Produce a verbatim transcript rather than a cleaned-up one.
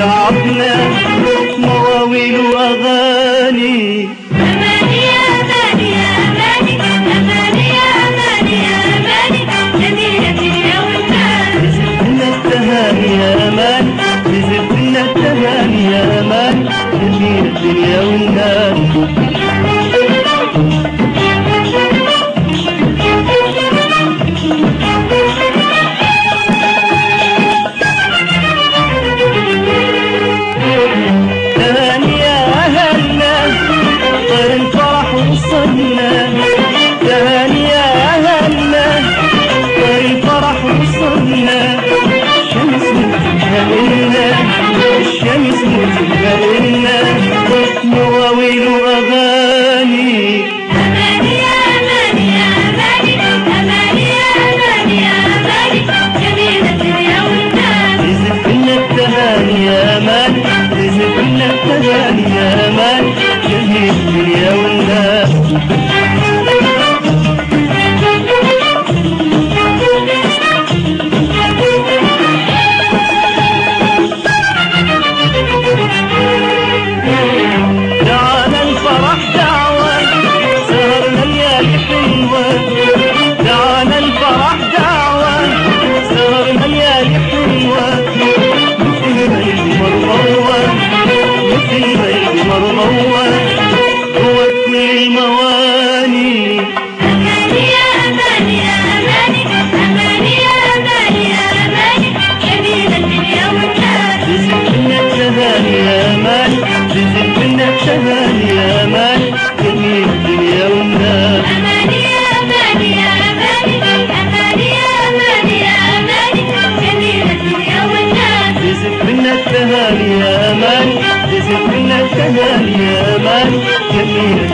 تعبنا مواويل وأغاني. أماني يا أماني يا أماني أماني يا أماني يا أماني جميلة الدنيا والناس. رزقنا التهاني يا أمان، رزقنا التهاني يا أمان جميلة الدنيا والناس. تهاني يا أهلنا طير الفرح وصلنا، تهاني يا أهلنا طير الفرح وصلنا. الشمس متهانينا الشمس متهانينا مواويل وأغاني. أماني يا أماني يا أماني أماني يا أماني يا أماني جميلة الدنيا والناس. رزقنا التهاني يا أمان، رزقنا التهاني يا أمان جميل الدنيا والناس. دعانا الفرح دعوة سهرنا ليالي حلوة، دعانا الفرح دعوة سهرنا ليالي حلوة. مثل ما القمر ضوى مثل ما القمر ضوى هو كل المواني. أماني يا أماني يا أماني أماني يا أماني يا أماني جميلة الدنيا والناس. رزقنا التهاني يا أمان، رزقنا التهاني يا أمان جميل الدنيا والناس. أماني يا أماني يا أماني أماني يا أماني يا أماني جميلة الدنيا والناس. رزقنا التهاني يا أمان، رزقنا التهاني يا أمان جميل